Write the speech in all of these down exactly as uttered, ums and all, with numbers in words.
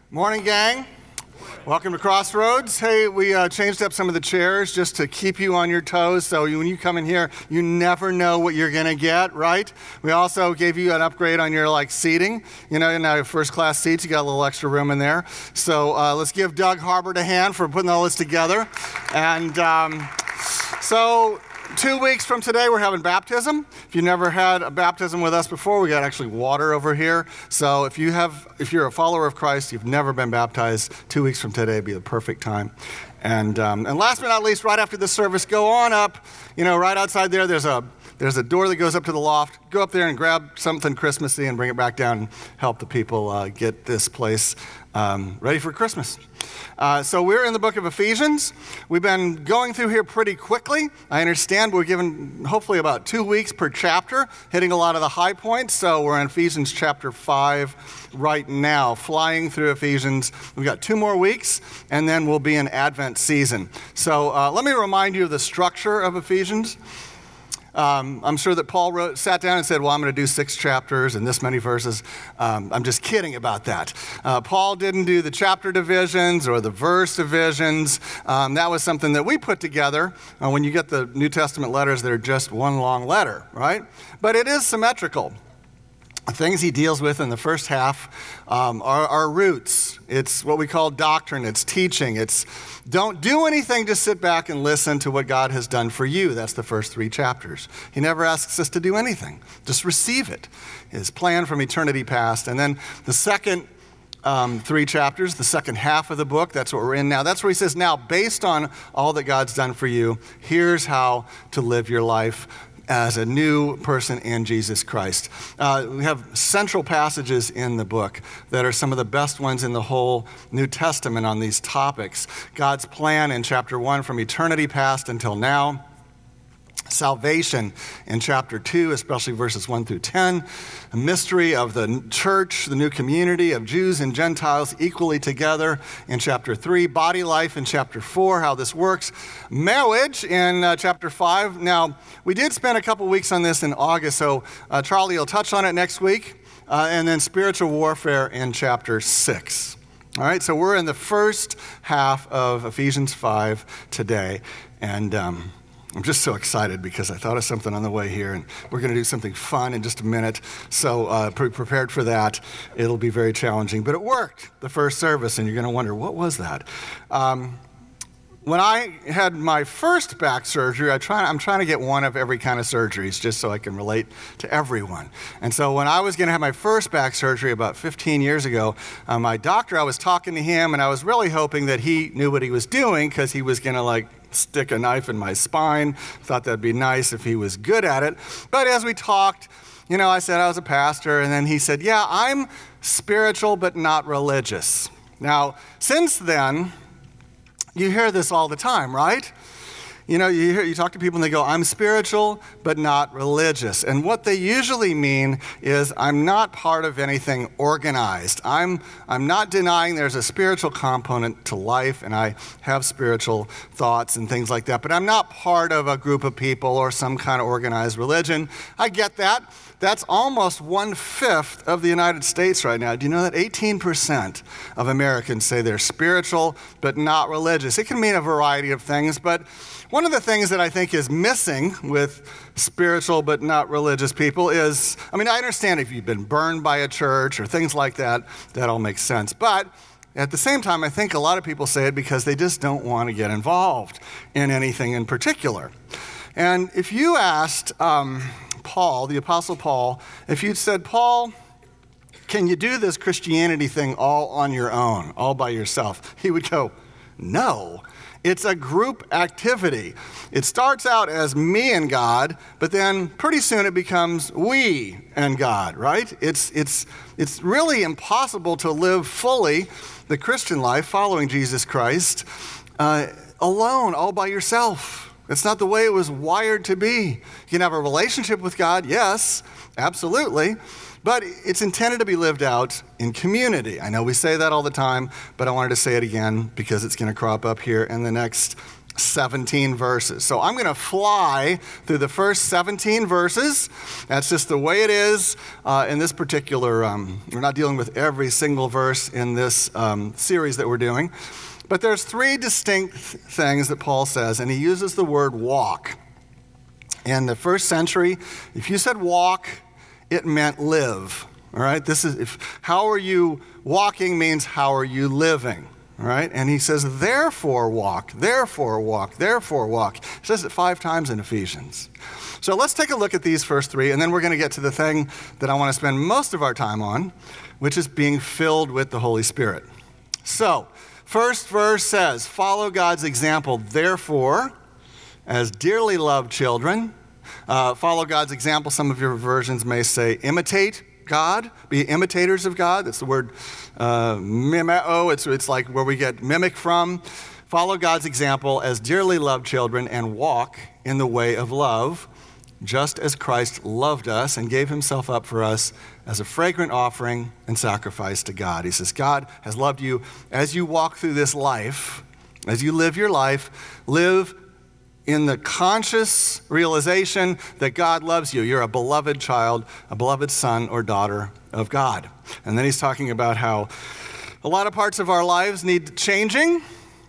Morning, gang. Welcome to Crossroads. Hey, we uh, changed up some of the chairs just to keep you on your toes, so you, when you come in here, you never know what you're going to get, right? We also gave you an upgrade on your like seating. You know, in our first class seats, you got a little extra room in there. So uh, let's give Doug Harbert a hand for putting all this together. And um, so... Two weeks from today, we're having baptism. If you never had a baptism with us before, we got actually water over here. So if you have, if you're a follower of Christ, you've never been baptized, two weeks from today would be the perfect time. And um, and last but not least, right after this service, go on up. You know, right outside there, there's a there's a door that goes up to the loft. Go up there and grab something Christmassy and bring it back down and help the people uh, get this place um, ready for Christmas. Uh, so we're in the book of Ephesians. We've been going through here pretty quickly. I understand we're given hopefully about two weeks per chapter, hitting a lot of the high points. So we're in Ephesians chapter five right now, flying through Ephesians. We've got two more weeks, and then we'll be in Advent season. So uh, let me remind you of the structure of Ephesians. Um, I'm sure that Paul wrote, sat down and said, well, I'm going to do six chapters and this many verses. Um, I'm just kidding about that. Uh, Paul didn't do the chapter divisions or the verse divisions. Um, that was something that we put together. Uh, when you get the New Testament letters, they're just one long letter, right? But it is symmetrical. Things he deals with in the first half um, are, are roots. It's what we call doctrine. It's teaching. It's don't do anything, just sit back and listen to what God has done for you. That's the first three chapters. He never asks us to do anything. Just receive it. His plan from eternity past. And then the second um, three chapters, the second half of the book, that's what we're in now. That's where he says, now, based on all that God's done for you, here's how to live your life as a new person in Jesus Christ. Uh, we have central passages in the book that are some of the best ones in the whole New Testament on these topics. God's plan in chapter one from eternity past until now. Salvation in chapter two, especially verses one through ten. A mystery of the church, the new community of Jews and Gentiles equally together in chapter three. Body life in chapter four, how this works. Marriage in uh, chapter five. Now, we did spend a couple weeks on this in August, so uh, Charlie will touch on it next week. Uh, and then spiritual warfare in chapter six. All right, so we're in the first half of Ephesians five today. And... Um, I'm just so excited because I thought of something on the way here, and we're going to do something fun in just a minute. So uh, be prepared for that. It'll be very challenging, but it worked the first service, and you're going to wonder, what was that? Um, when I had my first back surgery, I try, I'm trying to get one of every kind of surgeries just so I can relate to everyone. And so when I was going to have my first back surgery about fifteen years ago, uh, my doctor, I was talking to him, and I was really hoping that he knew what he was doing because he was going to like stick a knife in my spine. Thought that'd be nice if he was good at it. But as we talked, you know, I said I was a pastor, and then he said, yeah, I'm spiritual but not religious. Now, since then, you hear this all the time, right? You know, you hear, you talk to people and they go, I'm spiritual, but not religious. And what they usually mean is I'm not part of anything organized. I'm I'm not denying there's a spiritual component to life, and I have spiritual thoughts and things like that, but I'm not part of a group of people or some kind of organized religion. I get that. That's almost one-fifth of the United States right now. Do you know that eighteen percent of Americans say they're spiritual, but not religious? It can mean a variety of things, but one of the things that I think is missing with spiritual but not religious people is, I mean, I understand if you've been burned by a church or things like that, that all makes sense. But at the same time, I think a lot of people say it because they just don't want to get involved in anything in particular. And if you asked um, Paul, the Apostle Paul, if you'd said, Paul, can you do this Christianity thing all on your own, all by yourself? He would go, no. It's a group activity. It starts out as me and God, but then pretty soon it becomes we and God, right? It's it's it's really impossible to live fully the Christian life following Jesus Christ uh, alone, all by yourself. It's not the way it was wired to be. You can have a relationship with God, yes, absolutely. But it's intended to be lived out in community. I know we say that all the time, but I wanted to say it again because it's going to crop up here in the next seventeen verses. So I'm going to fly through the first seventeen verses. That's just the way it is uh, in this particular, um, we're not dealing with every single verse in this um, series that we're doing. But there's three distinct things that Paul says, and he uses the word walk. In the first century, if you said walk, it meant live. All right, this is if how are you walking means how are you living. All right, and he says, therefore walk, therefore walk, therefore walk. He says it five times in Ephesians. So let's take a look at these first three, and then we're going to get to the thing that I want to spend most of our time on, which is being filled with the Holy Spirit. So, first verse says, follow God's example, therefore, as dearly loved children. Uh, follow God's example. Some of your versions may say imitate God, be imitators of God. That's the word uh, mimeo. It's, it's like where we get mimic from. Follow God's example as dearly loved children and walk in the way of love, just as Christ loved us and gave himself up for us as a fragrant offering and sacrifice to God. He says, God has loved you as you walk through this life, as you live your life, live in the conscious realization that God loves you. You're a beloved child, a beloved son or daughter of God. And then he's talking about how a lot of parts of our lives need changing.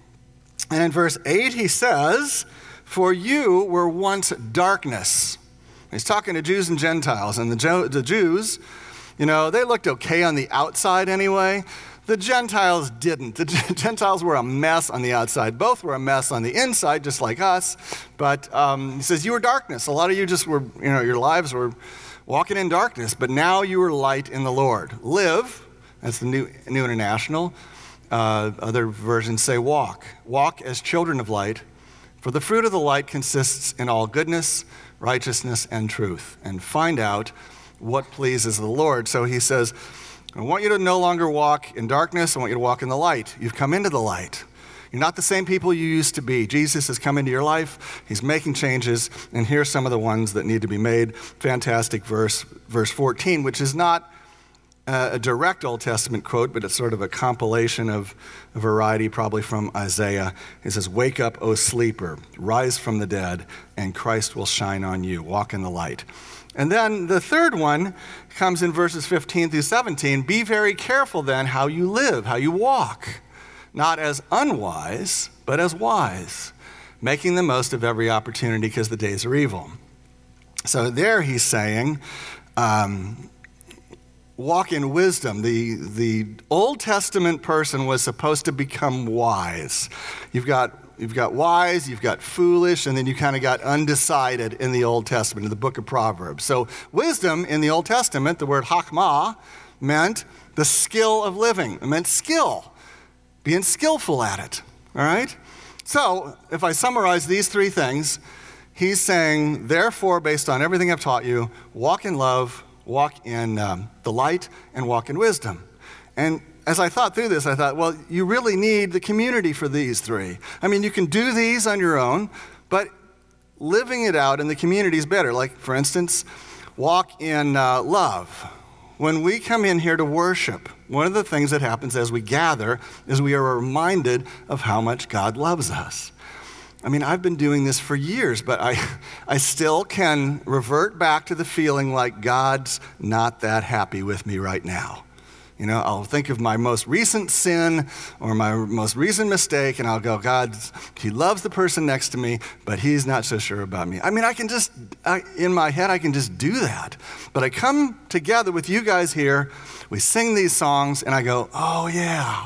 And in verse eight, he says, for you were once darkness. He's talking to Jews and Gentiles. And the, Jo- the Jews, you know, they looked okay on the outside anyway. The Gentiles didn't. The Gentiles were a mess on the outside. Both were a mess on the inside, just like us. But um, he says, you were darkness. A lot of you just were, you know, your lives were walking in darkness. But now you are light in the Lord. Live, that's the New, New International. Uh, other versions say walk. Walk as children of light. For the fruit of the light consists in all goodness, righteousness, and truth. And find out what pleases the Lord. So he says, I want you to no longer walk in darkness. I want you to walk in the light. You've come into the light. You're not the same people you used to be. Jesus has come into your life. He's making changes. And here's some of the ones that need to be made. Fantastic verse, verse fourteen, which is not a direct Old Testament quote, but it's sort of a compilation of a variety, probably from Isaiah. It says, wake up, O sleeper, rise from the dead, and Christ will shine on you. Walk in the light. And then the third one comes in verses fifteen through seventeen. Be very careful then how you live, how you walk, not as unwise, but as wise, making the most of every opportunity because the days are evil. So there he's saying, um, walk in wisdom. The, the Old Testament person was supposed to become wise. You've got You've got wise, you've got foolish, and then you kind of got undecided in the Old Testament, in the book of Proverbs. So wisdom in the Old Testament, the word chachma, meant the skill of living. It meant skill, being skillful at it, all right? So if I summarize these three things, he's saying, therefore, based on everything I've taught you, walk in love, walk in um, the light, and walk in wisdom. And as I thought through this, I thought, well, you really need the community for these three. I mean, you can do these on your own, but living it out in the community is better. Like, for instance, walk in uh, love. When we come in here to worship, one of the things that happens as we gather is we are reminded of how much God loves us. I mean, I've been doing this for years, but I, I still can revert back to the feeling like God's not that happy with me right now. You know, I'll think of my most recent sin or my most recent mistake, and I'll go, God, he loves the person next to me, but he's not so sure about me. I mean, I can just, I, in my head, I can just do that. But I come together with you guys here, we sing these songs, and I go, oh, yeah,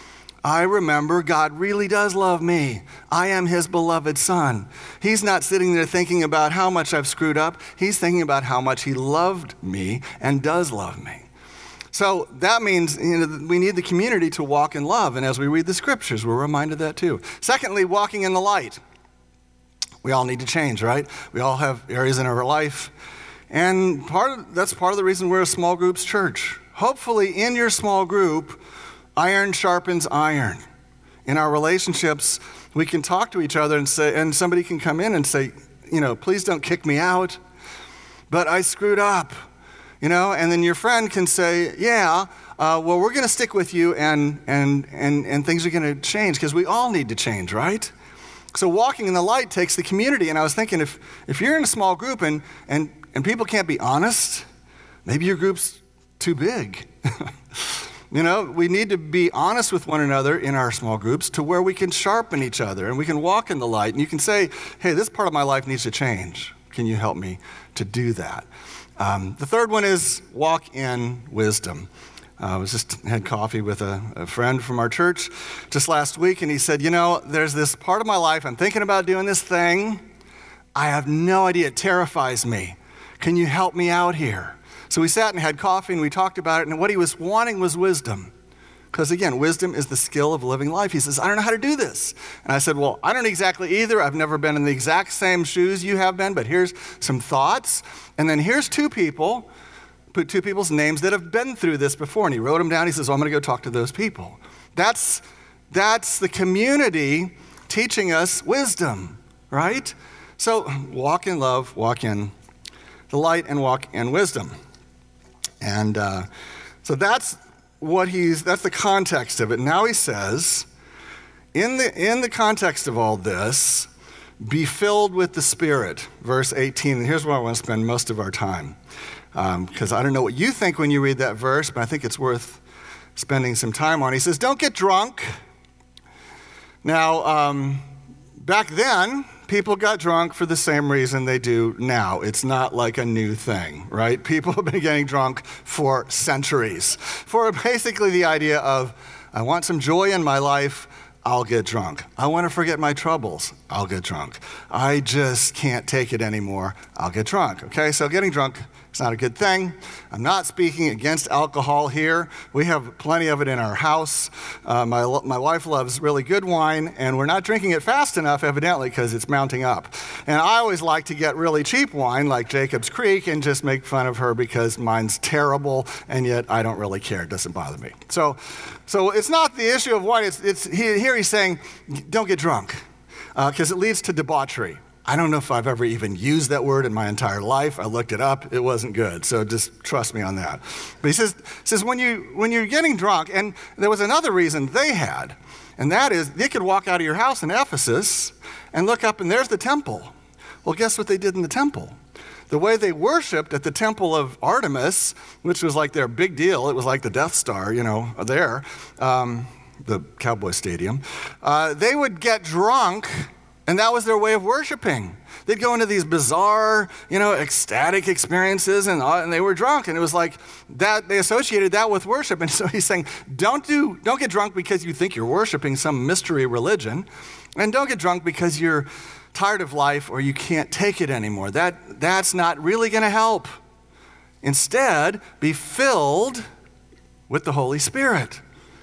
I remember God really does love me. I am his beloved son. He's not sitting there thinking about how much I've screwed up. He's thinking about how much he loved me and does love me. So that means, you know, we need the community to walk in love. And as we read the scriptures, we're reminded of that too. Secondly, walking in the light. We all need to change, right? We all have areas in our life. And part of, that's part of the reason we're a small groups church. Hopefully in your small group, iron sharpens iron. In our relationships, we can talk to each other and say, and somebody can come in and say, you know, please don't kick me out, but I screwed up. You know, and then your friend can say, yeah, uh, well, we're going to stick with you and and and and things are going to change because we all need to change, right? So walking in the light takes the community. And I was thinking, if, if you're in a small group and, and, and people can't be honest, maybe your group's too big. You know, we need to be honest with one another in our small groups to where we can sharpen each other and we can walk in the light. And you can say, hey, this part of my life needs to change. Can you help me to do that? Um, the third one is walk in wisdom. Uh, I was just had coffee with a, a friend from our church just last week, and he said, you know, there's this part of my life, I'm thinking about doing this thing. I have no idea. It terrifies me. Can you help me out here? So we sat and had coffee and we talked about it, and what he was wanting was wisdom. Because again, wisdom is the skill of living life. He says, I don't know how to do this. And I said, well, I don't exactly either. I've never been in the exact same shoes you have been, but here's some thoughts. And then here's two people, put two people's names that have been through this before. And he wrote them down. He says, well, I'm going to go talk to those people. That's, that's the community teaching us wisdom, right? So walk in love, walk in the light, and walk in wisdom. And uh, so that's what he's, that's the context of it. Now he says, in the, in the context of all this, be filled with the Spirit, verse eighteen. And here's where I want to spend most of our time. Because um, I don't know what you think when you read that verse, but I think it's worth spending some time on. He says, don't get drunk. Now, um, back then, people got drunk for the same reason they do now. It's not like a new thing, right? People have been getting drunk for centuries. For basically the idea of, I want some joy in my life, I'll get drunk. I want to forget my troubles, I'll get drunk. I just can't take it anymore, I'll get drunk. Okay, so getting drunk is not a good thing. I'm not speaking against alcohol here. We have plenty of it in our house. Uh, my, my wife loves really good wine, and we're not drinking it fast enough, evidently, because it's mounting up. And I always like to get really cheap wine, like Jacob's Creek, and just make fun of her because mine's terrible, and yet I don't really care. It doesn't bother me. So, so it's not the issue of wine. It's, it's here he's saying, don't get drunk, because uh, it leads to debauchery. I don't know if I've ever even used that word in my entire life. I looked it up. It wasn't good. So just trust me on that. But he says, says when, you, when you're getting drunk, and there was another reason they had, and that is they could walk out of your house in Ephesus and look up, and there's the temple. Well, guess what they did in the temple? The way they worshiped at the temple of Artemis, which was like their big deal. It was like the Death Star, you know, there, um, the Cowboy Stadium. Uh, they would get drunk, and that was their way of worshiping. They'd go into these bizarre, you know, ecstatic experiences, and, uh, and they were drunk. And it was like that, they associated that with worship. And so he's saying, don't do, don't get drunk because you think you're worshiping some mystery religion. And don't get drunk because you're tired of life or you can't take it anymore. That, that's not really going to help. Instead, be filled with the Holy Spirit.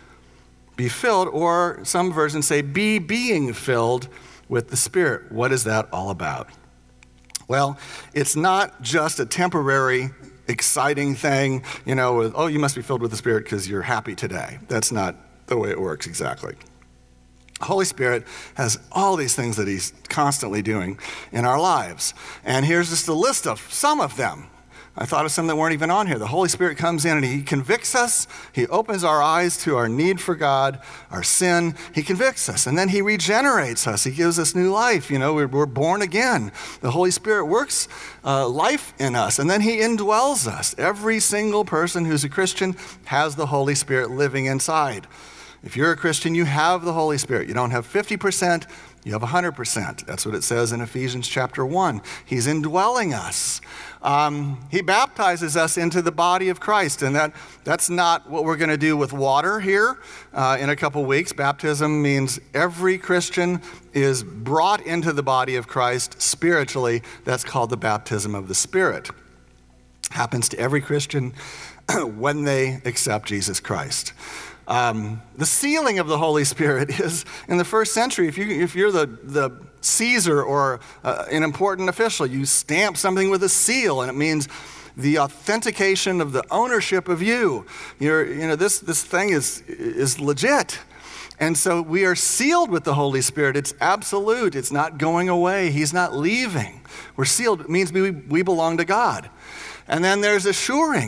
Be filled, or some versions say, be being filled with the Spirit. What is that all about? Well, it's not just a temporary, exciting thing, you know, with, oh, you must be filled with the Spirit because you're happy today. That's not the way it works exactly. Holy Spirit has all these things that he's constantly doing in our lives. And here's just a list of some of them. I thought of some that weren't even on here. The Holy Spirit comes in and he convicts us. He opens our eyes to our need for God, our sin. He convicts us, and then he regenerates us. He gives us new life. You know, we're, we're born again. The Holy Spirit works uh, life in us, and then he indwells us. Every single person who's a Christian has the Holy Spirit living inside. If you're a Christian, you have the Holy Spirit. You don't have fifty percent, you have one hundred percent. That's what it says in Ephesians chapter one. He's indwelling us. Um, he baptizes us into the body of Christ, and that, that's not what we're going to do with water here uh, in a couple weeks. Baptism means every Christian is brought into the body of Christ spiritually. That's called the baptism of the Spirit. Happens to every Christian when they accept Jesus Christ. Um, the sealing of the Holy Spirit is, in the first century, if, you, if you're the, the Caesar or uh, an important official, you stamp something with a seal, and it means the authentication of the ownership of you. You're, you know, this, this thing is, is legit. And so we are sealed with the Holy Spirit. It's absolute. It's not going away. He's not leaving. We're sealed. It means we, we belong to God. And then there's assuring.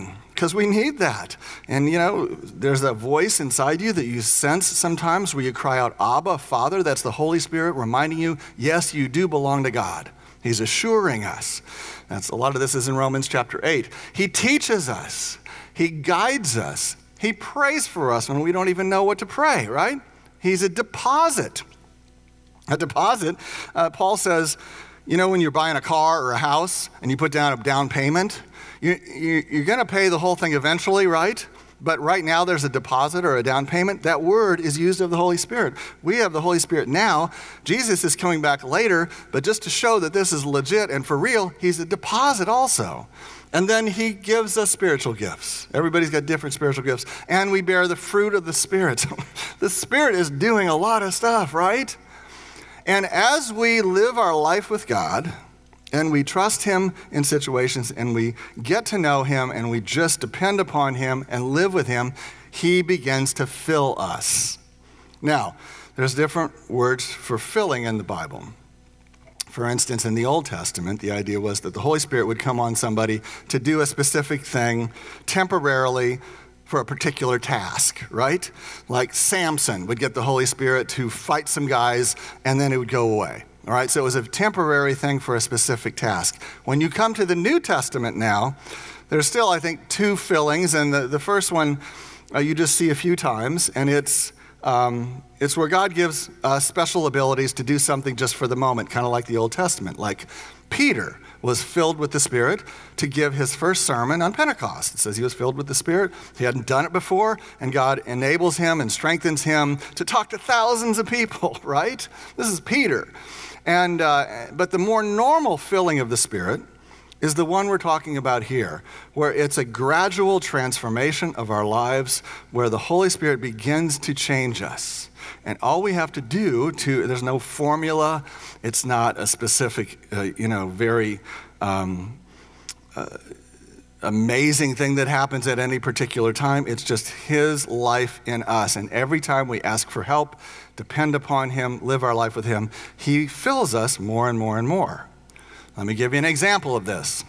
because we need that. And, you know, there's that voice inside you that you sense sometimes where you cry out, Abba, Father. That's the Holy Spirit reminding you, yes, you do belong to God. He's assuring us. That's a lot of this is in Romans chapter eight. He teaches us. He guides us. He prays for us when we don't even know what to pray, right? He's a deposit. A deposit, uh, Paul says, you know, when you're buying a car or a house and you put down a down payment, you, you, you're going to pay the whole thing eventually, right? But right now there's a deposit or a down payment. That word is used of the Holy Spirit. We have the Holy Spirit now. Jesus is coming back later, but just to show that this is legit and for real, he's a deposit also. And then he gives us spiritual gifts. Everybody's got different spiritual gifts. And we bear the fruit of the Spirit. The Spirit is doing a lot of stuff, right? And as we live our life with God, and we trust him in situations, and we get to know him, and we just depend upon him and live with him, he begins to fill us. Now, there's different words for filling in the Bible. For instance, in the Old Testament, the idea was that the Holy Spirit would come on somebody to do a specific thing temporarily for a particular task, right? Like Samson would get the Holy Spirit to fight some guys, and then it would go away. All right, so it was a temporary thing for a specific task. When you come to the New Testament now, there's still, I think, two fillings, and the, the first one uh, you just see a few times, and it's um, it's where God gives uh, special abilities to do something just for the moment, kind of like the Old Testament. Like Peter was filled with the Spirit to give his first sermon on Pentecost. It says he was filled with the Spirit. He hadn't done it before, and God enables him and strengthens him to talk to thousands of people, right? This is Peter. And uh, but the more normal filling of the Spirit is the one we're talking about here, where it's a gradual transformation of our lives, where the Holy Spirit begins to change us. And all we have to do to, there's no formula, it's not a specific, uh, you know, very um, uh, amazing thing that happens at any particular time. It's just his life in us. And every time we ask for help, depend upon him, live our life with him, he fills us more and more and more. Let me give you an example of this.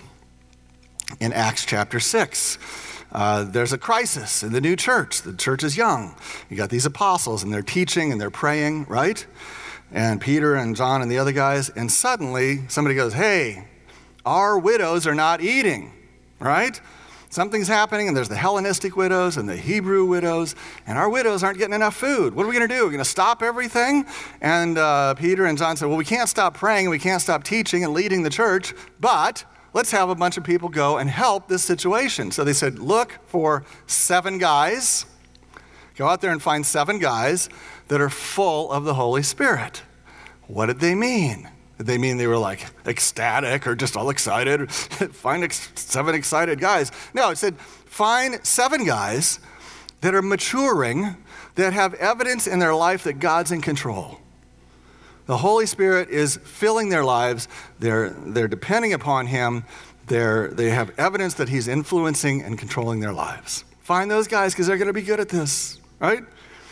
In Acts chapter six, uh, there's a crisis in the new church. The church is young. You got these apostles, and they're teaching, and they're praying, right? And Peter and John and the other guys, and suddenly somebody goes, hey, our widows are not eating, right? Something's happening, and there's the Hellenistic widows and the Hebrew widows, and our widows aren't getting enough food. What are we going to do? We're going to stop everything? And uh, Peter and John said, well, we can't stop praying, and we can't stop teaching and leading the church, but let's have a bunch of people go and help this situation. So they said, look for seven guys. Go out there and find seven guys that are full of the Holy Spirit. What did they mean? Did they mean they were like ecstatic or just all excited? Find ex- seven excited guys. No, it said find seven guys that are maturing, that have evidence in their life that God's in control. The Holy Spirit is filling their lives. They're, they're depending upon him. They're, they have evidence that he's influencing and controlling their lives. Find those guys because they're going to be good at this, right?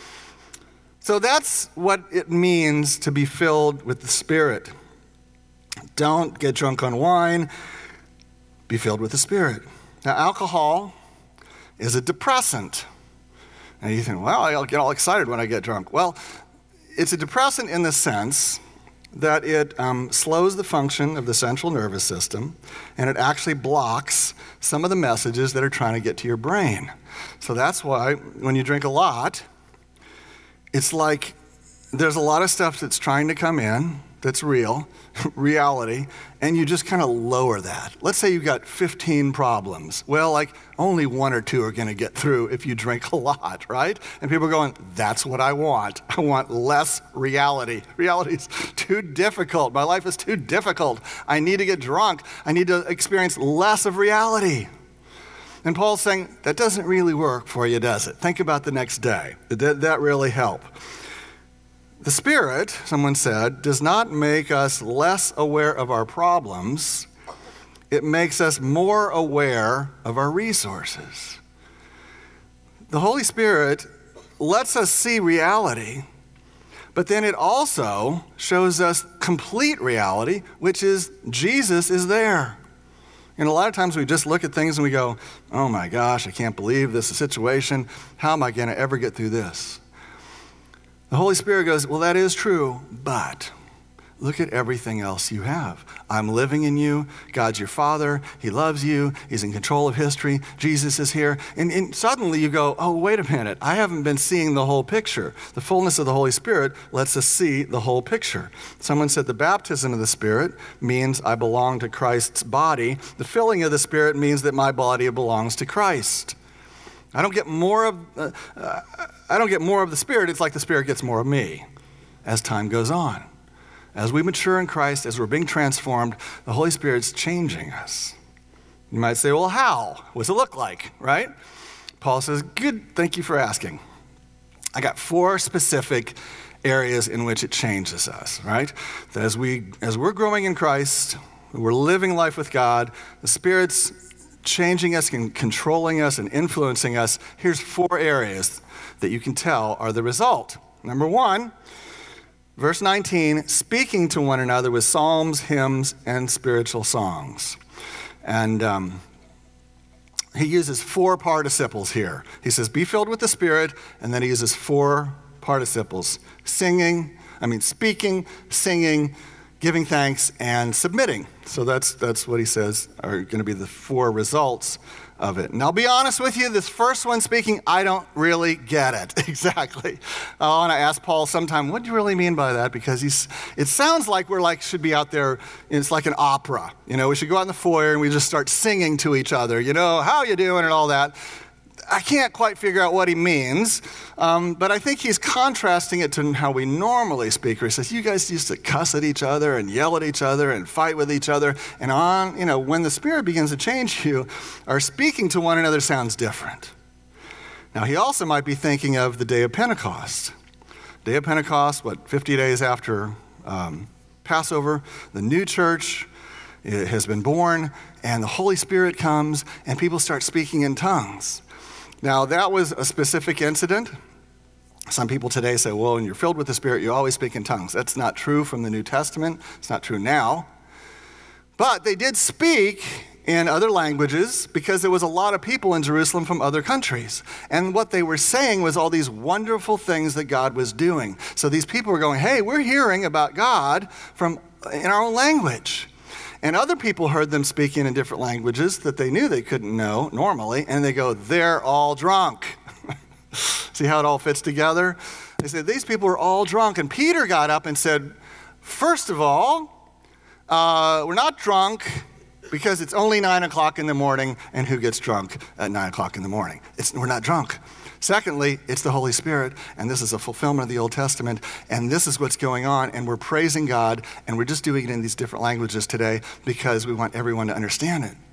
So that's what it means to be filled with the Spirit. Don't get drunk on wine. Be filled with the Spirit. Now, alcohol is a depressant. And you think, well, I'll get all excited when I get drunk. Well, it's a depressant in the sense that it um, slows the function of the central nervous system, and it actually blocks some of the messages that are trying to get to your brain. So that's why when you drink a lot, it's like there's a lot of stuff that's trying to come in that's real, reality, and you just kind of lower that. Let's say you've got fifteen problems. Well, like only one or two are going to get through if you drink a lot, right? And people are going, that's what I want. I want less reality. Reality is too difficult. My life is too difficult. I need to get drunk. I need to experience less of reality. And Paul's saying, that doesn't really work for you, does it? Think about the next day. Did that really help? The Spirit, someone said, does not make us less aware of our problems. It makes us more aware of our resources. The Holy Spirit lets us see reality, but then it also shows us complete reality, which is Jesus is there. And a lot of times we just look at things and we go, oh my gosh, I can't believe this situation. How am I going to ever get through this? The Holy Spirit goes, well, that is true, but look at everything else you have. I'm living in you. God's your Father. He loves you. He's in control of history. Jesus is here. And, and suddenly you go, oh, wait a minute. I haven't been seeing the whole picture. The fullness of the Holy Spirit lets us see the whole picture. Someone said the baptism of the Spirit means I belong to Christ's body. The filling of the Spirit means that my body belongs to Christ. I don't get more of, uh, uh, I don't get more of the Spirit. It's like the Spirit gets more of me as time goes on. As we mature in Christ, as we're being transformed, the Holy Spirit's changing us. You might say, well, how? What does it look like, right? Paul says, good, thank you for asking. I got four specific areas in which it changes us, right? That as, we, as we're growing in Christ, we're living life with God, the Spirit's changing us and controlling us and influencing us. Here's four areas that you can tell are the result. Number one, verse nineteen, speaking to one another with psalms, hymns, and spiritual songs. And um, he uses four participles here. He says, be filled with the Spirit, and then he uses four participles, singing, I mean, speaking, singing, giving thanks, and submitting. So that's that's what he says are going to be the four results of it. And I'll be honest with you, this first one speaking, I don't really get it exactly. I want to ask Paul sometime, what do you really mean by that? Because he's, it sounds like we're like, should be out there, it's like an opera. You know, we should go out in the foyer and we just start singing to each other, you know, how you doing and all that. I can't quite figure out what he means, um, but I think he's contrasting it to how we normally speak. Where he says, you guys used to cuss at each other and yell at each other and fight with each other. And on, you know, when the Spirit begins to change you, our speaking to one another sounds different. Now, he also might be thinking of the day of Pentecost. Day of Pentecost, what, fifty days after um, Passover, the new church has been born, and the Holy Spirit comes, and people start speaking in tongues. Now, that was a specific incident. Some people today say, well, when you're filled with the Spirit, you always speak in tongues. That's not true from the New Testament. It's not true now. But they did speak in other languages because there was a lot of people in Jerusalem from other countries. And what they were saying was all these wonderful things that God was doing. So these people were going, hey, we're hearing about God from in our own language. And other people heard them speaking in different languages that they knew they couldn't know normally, and they go, they're all drunk. See how it all fits together? They said, these people are all drunk. And Peter got up and said, first of all, uh, we're not drunk because it's only nine o'clock in the morning, and who gets drunk at nine o'clock in the morning? It's, we're not drunk. Secondly, it's the Holy Spirit, and this is a fulfillment of the Old Testament, and this is what's going on, and we're praising God, and we're just doing it in these different languages today because we want everyone to understand it.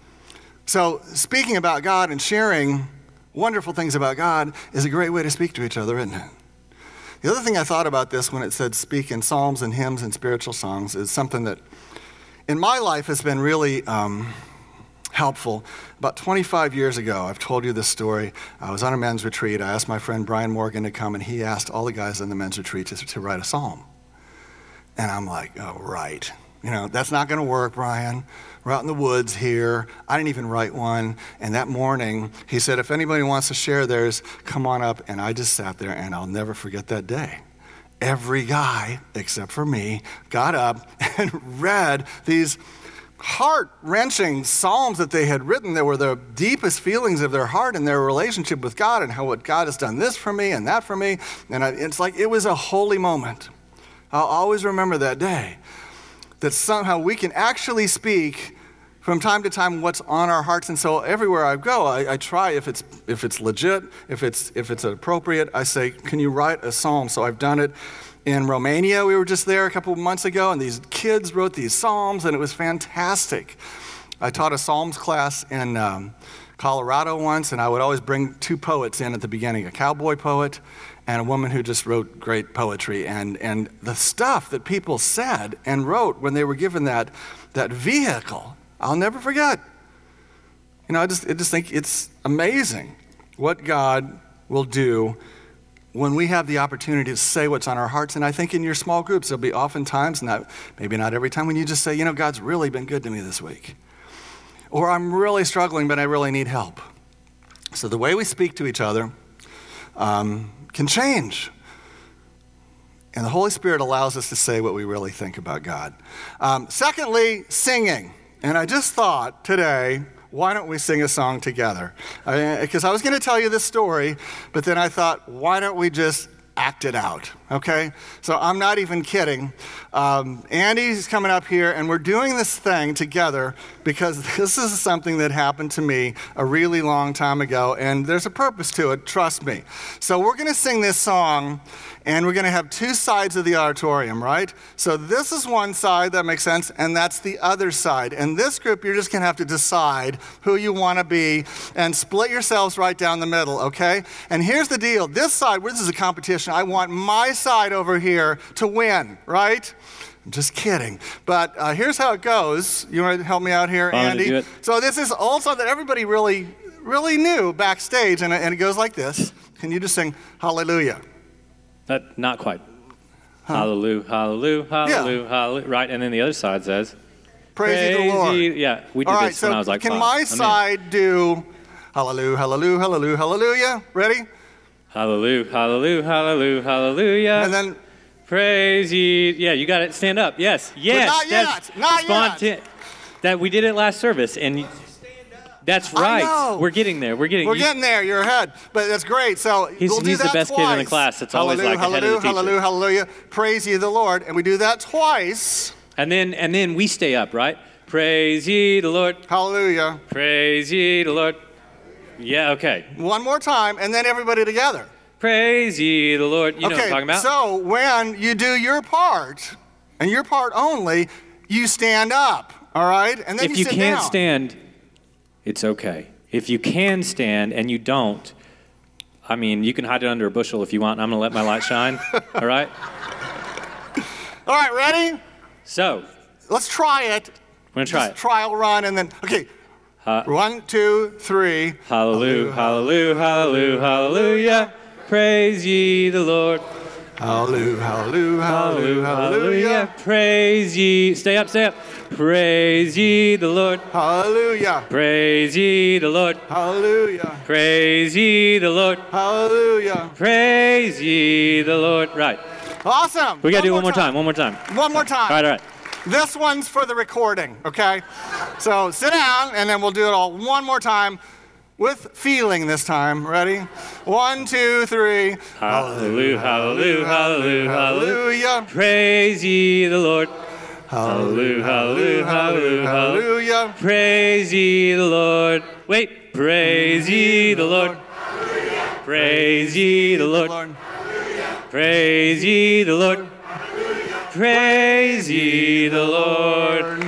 So speaking about God and sharing wonderful things about God is a great way to speak to each other, isn't it? The other thing I thought about this when it said speak in psalms and hymns and spiritual songs is something that in my life has been really um, helpful. About twenty-five years ago, I've told you this story. I was on a men's retreat. I asked my friend Brian Morgan to come, and he asked all the guys on the men's retreat to, to write a psalm. And I'm like, oh, right. You know, that's not going to work, Brian. We're out in the woods here. I didn't even write one. And that morning, he said, if anybody wants to share theirs, come on up. And I just sat there, and I'll never forget that day. Every guy, except for me, got up and read these heart-wrenching psalms that they had written that were the deepest feelings of their heart and their relationship with God and how what God has done this for me and that for me. And I, it's like it was a holy moment. I'll always remember that day, that somehow we can actually speak from time to time what's on our hearts. And so everywhere I go, I, I try, if it's if it's legit, if it's if it's appropriate, I say, can you write a psalm? So I've done it. In Romania, we were just there a couple of months ago, and these kids wrote these psalms, and it was fantastic. I taught a psalms class in um, Colorado once, and I would always bring two poets in at the beginning, a cowboy poet and a woman who just wrote great poetry. And, and the stuff that people said and wrote when they were given that, that vehicle, I'll never forget. You know, I just, I just think it's amazing what God will do when we have the opportunity to say what's on our hearts. And I think in your small groups, there'll be often times, not, maybe not every time, when you just say, you know, God's really been good to me this week. or I'm really struggling, but I really need help. So the way we speak to each other um, can change. And the Holy Spirit allows us to say what we really think about God. Um, secondly, singing. And I just thought today, why don't we sing a song together? Because I, I was going to tell you this story, but then I thought, why don't we just act it out, okay? So I'm not even kidding. Um, Andy's coming up here, and we're doing this thing together because this is something that happened to me a really long time ago, and there's a purpose to it, trust me. So we're going to sing this song, and we're going to have two sides of the auditorium, right? So this is one side, that makes sense, and that's the other side. And this group, you're just going to have to decide who you want to be and split yourselves right down the middle, okay? And here's the deal. This side, this is a competition. I want my side over here to win, right? I'm just kidding. But uh, here's how it goes. You want to help me out here, Fine, Andy? do it. So this is also that everybody really, really knew backstage, and, and it goes like this. Can you just sing Hallelujah? Not, not quite. Huh. Hallelujah, hallelujah, hallelujah, Yeah. hallelujah. Right, and then the other side says, Praise, Praise ye the Lord. Ye, yeah, we did All right, this so when I was like can five. my I'm side in. do Hallelujah, hallelujah, hallelujah, hallelujah? Ready? Hallelujah, hallelujah, hallelujah, hallelujah. And then praise ye. Yeah, you got it. Stand up. Yes, yes. But not yet. Not spontan- yet. That we did it last service, and that's right. I know. We're getting there. We're getting. We're you, getting there. You're ahead. But that's great. So He's, we'll do he's that the best twice. kid in the class. It's always hallelujah, like ahead hallelujah, of the teacher. hallelujah, hallelujah. Praise ye the Lord. And we do that twice. And then and then we stay up, right? Praise ye the Lord. Hallelujah. Praise ye the Lord. Yeah, okay. One more time, and then everybody together. Praise ye the Lord. You know okay, what I'm talking about? So when you do your part, and your part only, you stand up, all right? And then if you, you sit can't down. stand, it's okay. If you can stand and you don't, I mean, you can hide it under a bushel if you want. I'm going to let my light shine, all right? All right, ready? So. Let's try it. We're going to try Just it. Trial run, and then, okay. Uh, One, two, three. Hallelujah, hallelujah, hallelujah, hallelujah. Praise ye the Lord. Hallelujah, hallelujah, hallelujah, hallelujah. Praise ye. Stay up, stay up. Praise ye the Lord. Hallelujah. Praise ye the Lord. Hallelujah. Praise ye the Lord. Hallelujah. Praise ye the Lord. Right. Awesome. We got to do more one more time. time. One more time. One more time. All right, all right. This one's for the recording, okay? So sit down, and then we'll do it all one more time with feeling this time. Ready? One, two, three. Hallelujah, hallelujah, hallelujah, hallelujah. Praise ye the Lord. Hallelujah, hallelujah, hallelujah, hallelujah. Praise ye the Lord. Wait. Praise ye the Lord. Praise ye the Lord. Praise ye the Lord. Praise ye the Lord.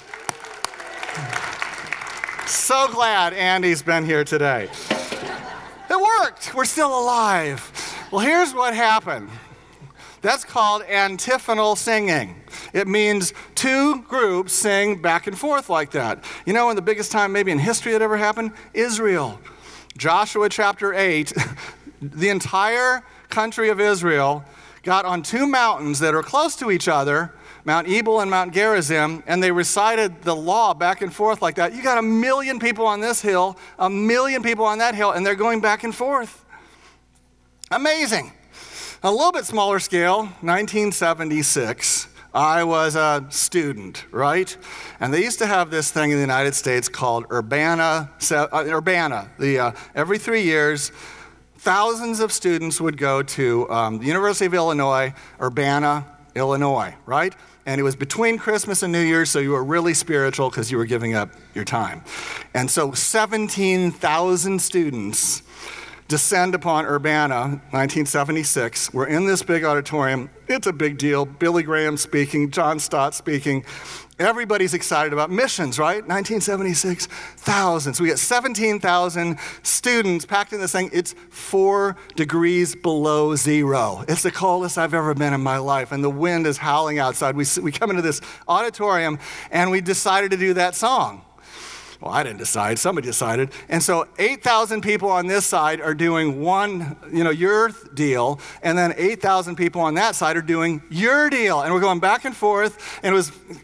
So glad Andy's been here today. It worked. We're still alive. Well, here's what happened. That's called antiphonal singing. It means two groups sing back and forth like that. You know, when the biggest time maybe in history it ever happened? Israel. Joshua chapter eight, the entire country of Israel got on two mountains that are close to each other, Mount Ebal and Mount Gerizim, and they recited the law back and forth like that. You got a million people on this hill, a million people on that hill, and they're going back and forth. Amazing. A little bit smaller scale, nineteen seventy-six, I was a student, right? And they used to have this thing in the United States called Urbana, uh, Urbana. The, uh, every three years, thousands of students would go to um, the University of Illinois, Urbana, Illinois, right? And it was between Christmas and New Year's, so you were really spiritual because you were giving up your time. And so seventeen thousand students descend upon Urbana, nineteen seventy-six. We're in this big auditorium. It's a big deal. Billy Graham speaking, John Stott speaking. Everybody's excited about missions, right? nineteen seventy-six, thousands. We get seventeen thousand students packed in this thing. It's four degrees below zero. It's the coldest I've ever been in my life, and the wind is howling outside. We, we come into this auditorium, and we decided to do that song. Well, I didn't decide. Somebody decided. And so eight thousand people on this side are doing one, you know, your deal, and then eight thousand people on that side are doing your deal. And we're going back and forth, and it was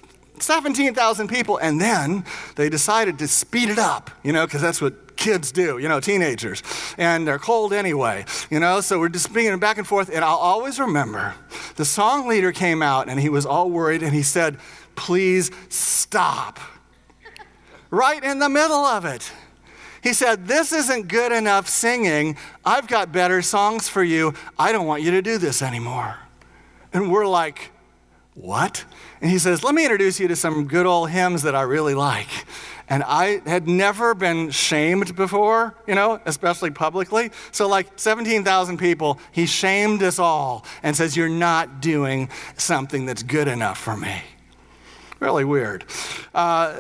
seventeen thousand people, and then they decided to speed it up, you know, because that's what kids do, you know, teenagers, and they're cold anyway, you know, so we're just bringing it back and forth, and I'll always remember the song leader came out, and he was all worried, and he said, please stop, right in the middle of it. He said, this isn't good enough singing. I've got better songs for you. I don't want you to do this anymore. And we're like, what? And he says, let me introduce you to some good old hymns that I really like. And I had never been shamed before, you know, especially publicly. So like seventeen thousand people, he shamed us all and says, you're not doing something that's good enough for me. Really weird. Uh,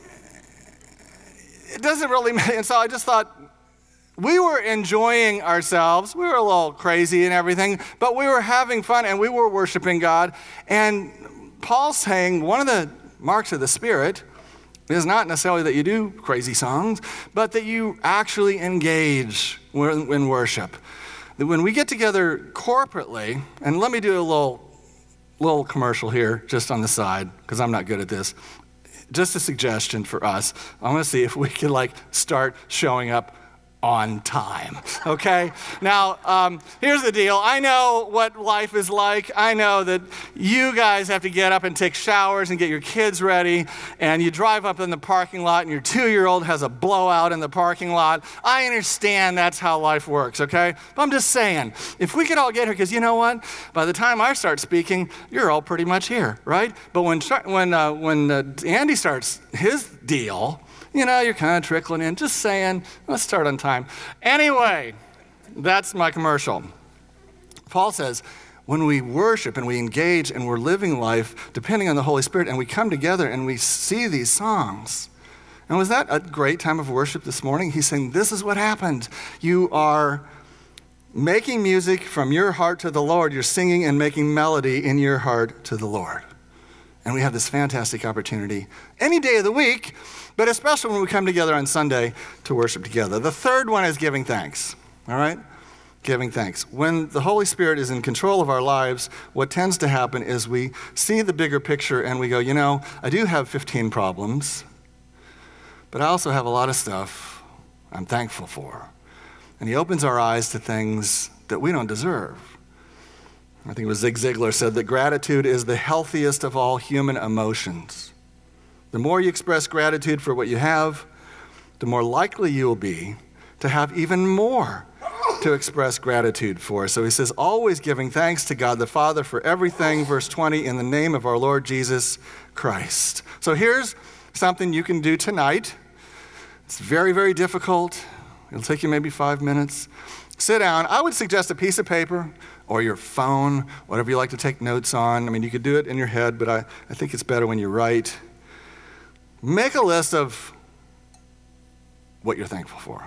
it doesn't really matter. And so I just thought, we were enjoying ourselves. We were a little crazy and everything, but we were having fun and we were worshiping God. And Paul's saying one of the marks of the Spirit is not necessarily that you do crazy songs, but that you actually engage in worship. That when we get together corporately, and let me do a little, little commercial here just on the side, because I'm not good at this. Just a suggestion for us. I want to see if we can like start showing up on time, okay? Now, um, here's the deal. I know what life is like. I know that you guys have to get up and take showers and get your kids ready, and you drive up in the parking lot, and your two-year-old has a blowout in the parking lot. I understand that's how life works, okay? But I'm just saying, if we could all get here, because you know what? By the time I start speaking, you're all pretty much here, right? But when, when, uh, when uh, Andy starts his deal, you know, you're kind of trickling in, just saying, let's start on time. Anyway, that's my commercial. Paul says, when we worship and we engage and we're living life depending on the Holy Spirit and we come together and we see these songs. And was that a great time of worship this morning? He's saying, this is what happened. You are making music from your heart to the Lord. You're singing and making melody in your heart to the Lord. And we have this fantastic opportunity any day of the week, but especially when we come together on Sunday to worship together. The third one is giving thanks, all right? Giving thanks. When the Holy Spirit is in control of our lives, what tends to happen is we see the bigger picture and we go, you know, I do have fifteen problems, but I also have a lot of stuff I'm thankful for. And he opens our eyes to things that we don't deserve. I think it was Zig Ziglar said that gratitude is the healthiest of all human emotions. The more you express gratitude for what you have, the more likely you will be to have even more to express gratitude for. So he says, always giving thanks to God the Father for everything, verse twenty, in the name of our Lord Jesus Christ. So here's something you can do tonight. It's very, very difficult. It'll take you maybe five minutes. Sit down. I would suggest a piece of paper or your phone, whatever you like to take notes on. I mean, you could do it in your head, but I, I think it's better when you write. Make a list of what you're thankful for.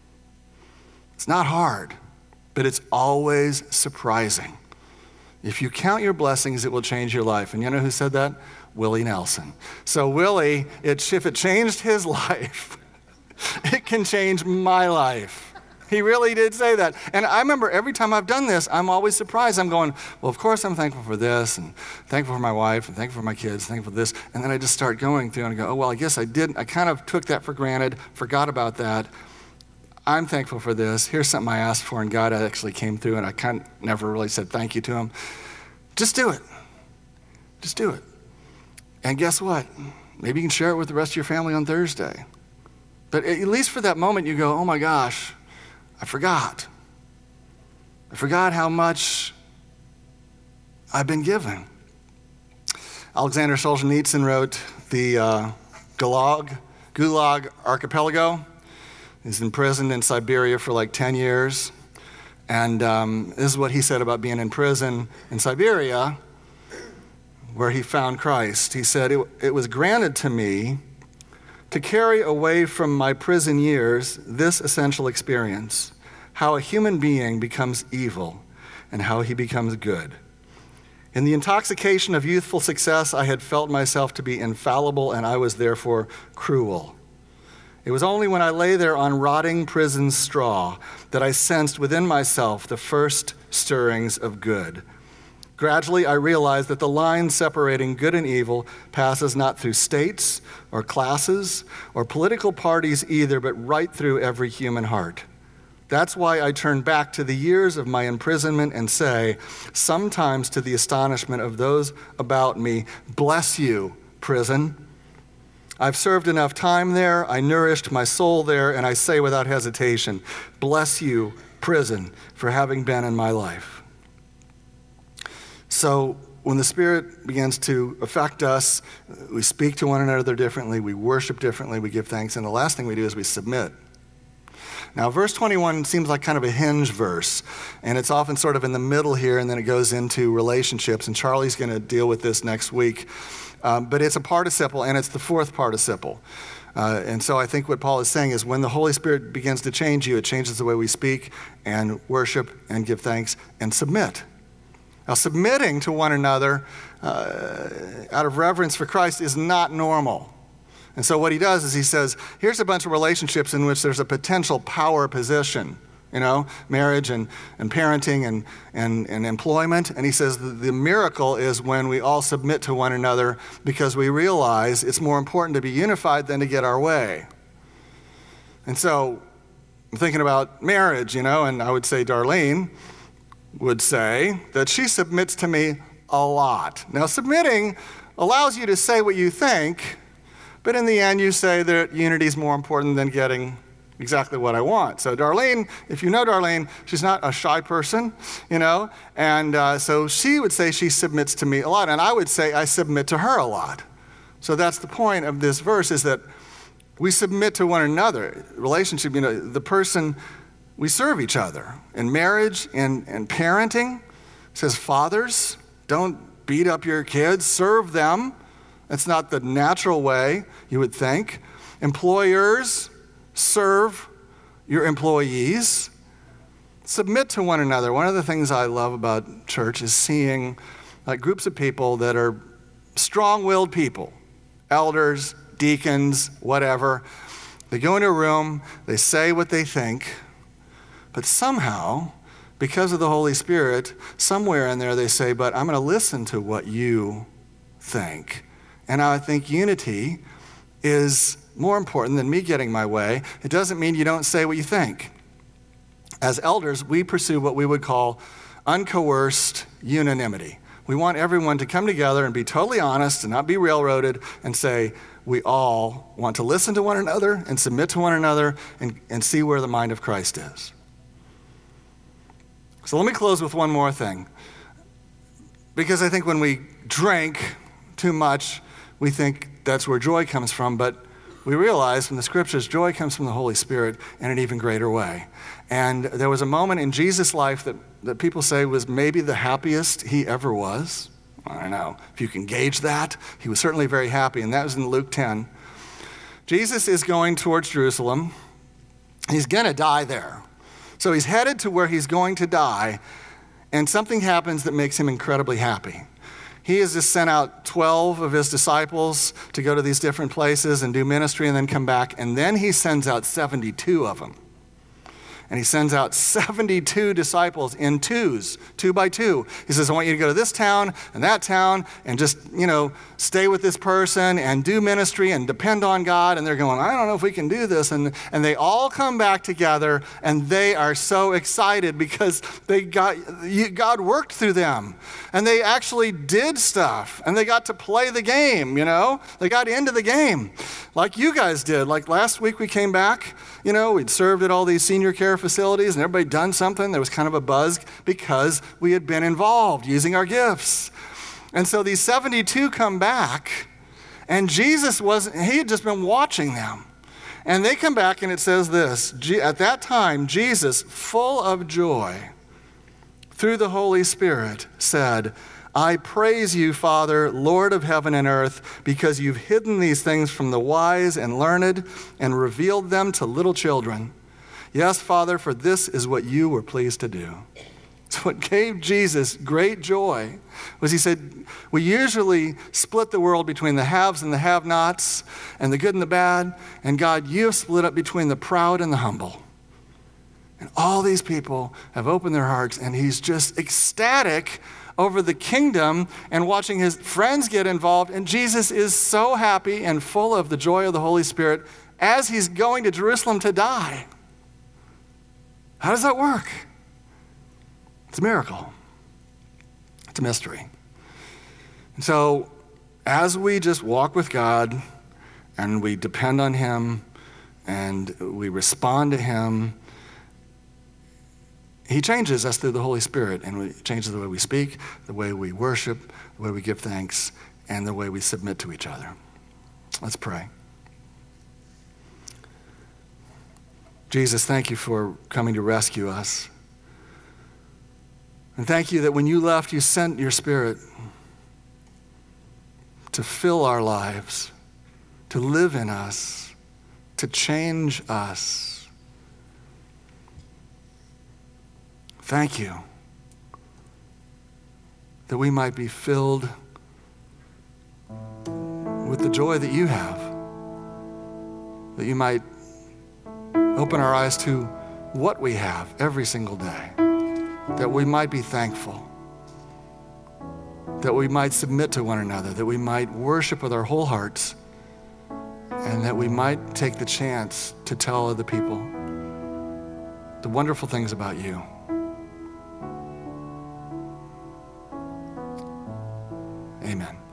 It's not hard, but it's always surprising. If you count your blessings, it will change your life. And you know who said that? Willie Nelson. So Willie, it, if it changed his life, it can change my life. He really did say that. And I remember every time I've done this, I'm always surprised. I'm going, well, of course I'm thankful for this, and thankful for my wife, and thankful for my kids, thankful for this. And then I just start going through and I go, oh, well, I guess I did. I kind of took that for granted, forgot about that. I'm thankful for this. Here's something I asked for, and God actually came through, and I kind of never really said thank you to him. Just do it. Just do it. And guess what? Maybe you can share it with the rest of your family on Thursday. But at least for that moment, you go, oh my gosh, I forgot. I forgot how much I've been given. Alexander Solzhenitsyn wrote the uh, Gulag, Gulag Archipelago. He's imprisoned in Siberia for like ten years. And um, this is what he said about being in prison in Siberia, where he found Christ. He said, it, it was granted to me to carry away from my prison years this essential experience, how a human being becomes evil and how he becomes good. In the intoxication of youthful success, I had felt myself to be infallible, and I was therefore cruel. It was only when I lay there on rotting prison straw that I sensed within myself the first stirrings of good. Gradually, I realized that the line separating good and evil passes not through states or classes or political parties either, but right through every human heart. That's why I turn back to the years of my imprisonment and say, sometimes to the astonishment of those about me, bless you, prison. I've served enough time there, I nourished my soul there, and I say without hesitation, bless you, prison, for having been in my life. So when the Spirit begins to affect us, we speak to one another differently, we worship differently, we give thanks, and the last thing we do is we submit. Now, verse twenty-one seems like kind of a hinge verse, and it's often sort of in the middle here, and then it goes into relationships, and Charlie's going to deal with this next week. Um, but it's a participle, and it's the fourth participle. Uh, and so I think what Paul is saying is when the Holy Spirit begins to change you, it changes the way we speak and worship and give thanks and submit. Now, submitting to one another uh, out of reverence for Christ is not normal. And so what he does is he says, here's a bunch of relationships in which there's a potential power position, you know, marriage and, and parenting and, and, and employment. And he says the, the miracle is when we all submit to one another because we realize it's more important to be unified than to get our way. And so I'm thinking about marriage, you know, and I would say Darlene would say that she submits to me a lot. Now, submitting allows you to say what you think, but in the end, you say that unity is more important than getting exactly what I want. So Darlene, if you know Darlene, she's not a shy person, you know, and uh, so she would say she submits to me a lot, and I would say I submit to her a lot. So that's the point of this verse, is that we submit to one another. Relationship, you know, the person, we serve each other. In marriage and, and parenting, it says, fathers, don't beat up your kids, serve them. That's not the natural way, you would think. Employers, serve your employees. Submit to one another. One of the things I love about church is seeing like groups of people that are strong-willed people, elders, deacons, whatever. They go into a room, they say what they think, but somehow, because of the Holy Spirit, somewhere in there they say, but I'm going to listen to what you think. And I think unity is more important than me getting my way. It doesn't mean you don't say what you think. As elders, we pursue what we would call uncoerced unanimity. We want everyone to come together and be totally honest and not be railroaded and say, we all want to listen to one another and submit to one another and, and see where the mind of Christ is. So let me close with one more thing. Because I think when we drink too much, we think that's where joy comes from, but we realize from the scriptures, joy comes from the Holy Spirit in an even greater way. And there was a moment in Jesus' life that, that people say was maybe the happiest he ever was. I don't know if you can gauge that. He was certainly very happy, and that was in Luke ten. Jesus is going towards Jerusalem. He's going to die there. So he's headed to where he's going to die, and something happens that makes him incredibly happy. He has just sent out twelve of his disciples to go to these different places and do ministry and then come back, and then he sends out seventy-two of them. And he sends out seventy-two disciples in twos, two by two. He says, I want you to go to this town and that town and just, you know, stay with this person and do ministry and depend on God. And they're going, I don't know if we can do this. And, and they all come back together, and they are so excited because they got, God worked through them. And they actually did stuff, and they got to play the game, you know. They got into the game like you guys did. Like last week we came back, you know, we'd served at all these senior care facilities, and everybody done something. There was kind of a buzz because we had been involved using our gifts. And so these seventy-two come back, and Jesus wasn't, he had just been watching them. And they come back, and it says this, at that time, Jesus, full of joy, through the Holy Spirit, said, I praise you, Father, Lord of heaven and earth, because you've hidden these things from the wise and learned and revealed them to little children. Yes, Father, for this is what you were pleased to do. So what gave Jesus great joy was he said, we usually split the world between the haves and the have-nots and the good and the bad, and God, you have split up between the proud and the humble. And all these people have opened their hearts, and he's just ecstatic over the kingdom and watching his friends get involved. And Jesus is so happy and full of the joy of the Holy Spirit as he's going to Jerusalem to die. How does that work? It's a miracle. It's a mystery. And so as we just walk with God and we depend on him and we respond to him, he changes us through the Holy Spirit, and he changes the way we speak, the way we worship, the way we give thanks, and the way we submit to each other. Let's pray. Jesus, thank you for coming to rescue us. And thank you that when you left, you sent your Spirit to fill our lives, to live in us, to change us. Thank you that we might be filled with the joy that you have, that you might open our eyes to what we have every single day, that we might be thankful, that we might submit to one another, that we might worship with our whole hearts, and that we might take the chance to tell other people the wonderful things about you. Amen.